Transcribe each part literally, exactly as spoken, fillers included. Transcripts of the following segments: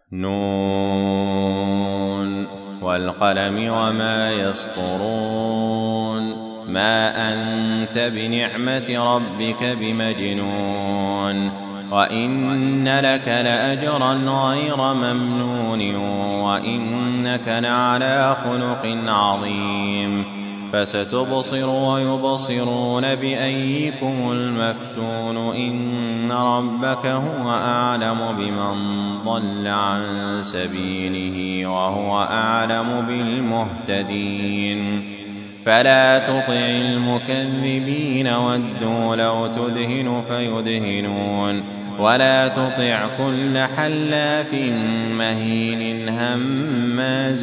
نون والقلم وما يسطرون ما أنت بنعمة ربك بمجنون وإن لك لأجرا غير ممنون وإنك لعلى خلق عظيم فستبصر ويبصرون بأيكم المفتون إن ربك هو أعلم بمن ضل عن سبيله وهو أعلم بالمهتدين فلا تطع المكذبين ودوا لو تدهن فيدهنون ولا تطع كل حلاف مهين هماز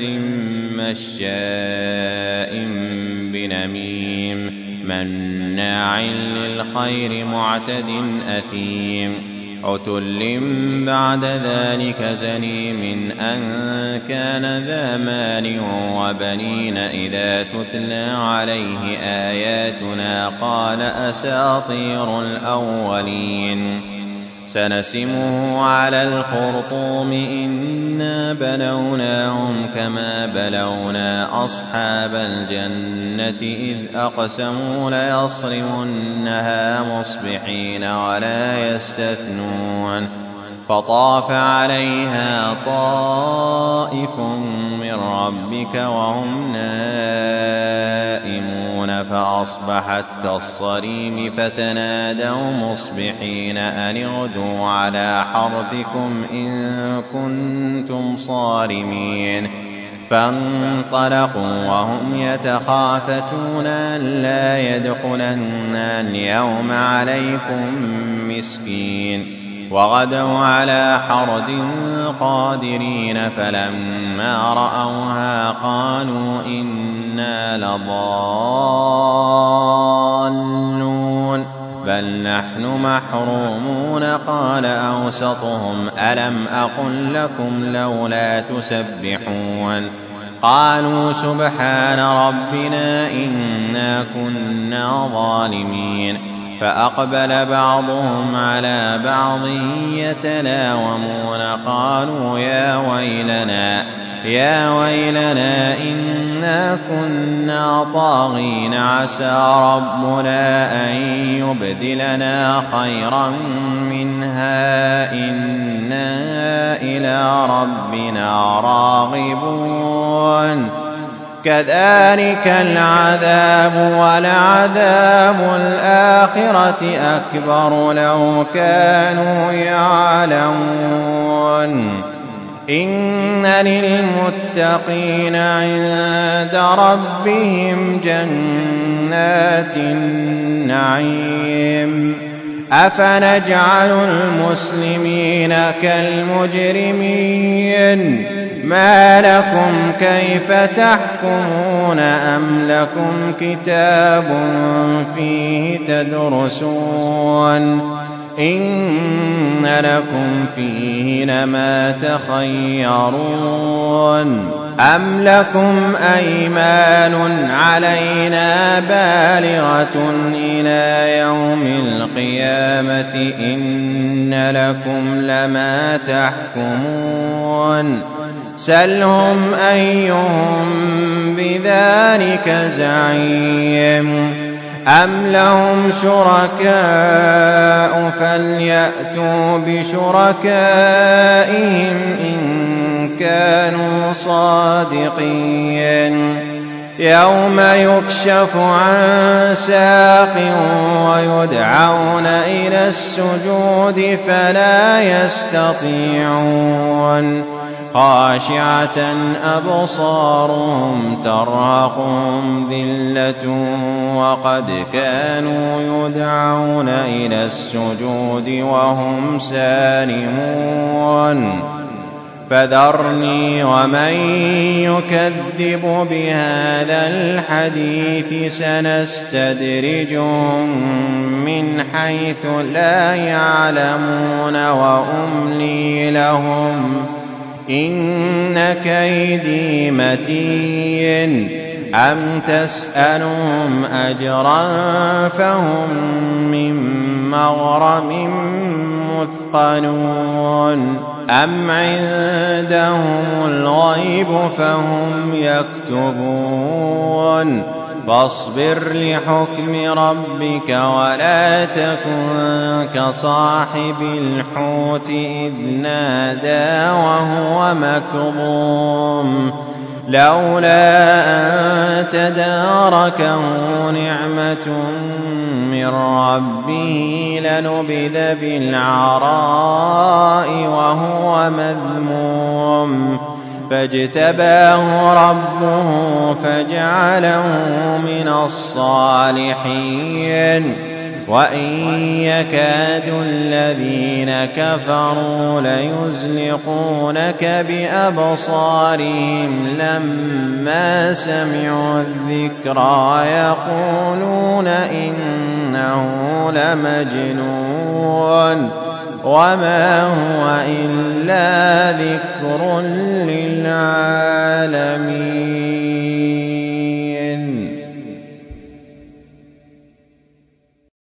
مشاء بنميم مناع للخير معتد أثيم عتل بعد ذلك زنيم أن كان ذا مال وبنين إذا تتلى عليه آياتنا قال أساطير الأولين سنسمه على الخرطوم إنا بلوناهم كما بلونا أصحاب الجنة إذ أقسموا ليصرمنها مصبحين ولا يستثنون فطاف عليها طائف من ربك وهم نائمون فأصبحت كالصريم فتنادوا مصبحين أن اغدوا على حرثكم إن كنتم صارمين فانطلقوا وهم يتخافتون ألا يدخلن اليوم عليكم مسكين وغدوا على حرد قادرين فلما رأوها قالوا إنا لضالون بل نحن محرومون قال أوسطهم ألم أقل لكم لولا تسبحون قالوا سبحان ربنا إنا كنا ظالمين فأقبل بعضهم على بعض يتلاومون قالوا يا ويلنا يا ويلنا إنا كنا طاغين عسى ربنا أن يبدلنا خيرا منها إنا إلى ربنا راغبون كذلك العذاب ولعذاب الآخرة أكبر لو كانوا يعلمون إن للمتقين عند ربهم جنات النعيم أفنجعل المسلمين كالمجرمين ما لكم كيف تحكمون أم لكم كتاب فيه تدرسون إن لكم فيه لما تخيرون أم لكم أيمان علينا بالغة إلى يوم القيامة إن لكم لما تحكمون سلهم أيهم بذلك زعيم أم لهم شركاء فليأتوا بشركائهم إن كانوا صادقين يوم يكشف عن ساق ويدعون إلى السجود فلا يستطيعون خاشعة أبصارهم ترهقهم ذلة وقد كانوا يدعون إلى السجود وهم سالمون فذرني ومن يكذب بهذا الحديث سنستدرجهم من حيث لا يعلمون وأملي لهم إن كيدي متين أم تسألهم أجرا فهم من مغرم مثقلون أم عندهم الغيب فهم يكتبون فاصبر لحكم ربك ولا تكن كصاحب الحوت إذ نادى وهو مكظوم لولا أن تداركه نعمة من ربه لنبذ بالعراء وهو مذموم فاجتباه ربه فجعله من الصالحين وإن يكاد الذين كفروا ليزلقونك بأبصارهم لما سمعوا الذكرى يقولون إنه لمجنون وما هو إلا ذكر للعالمين.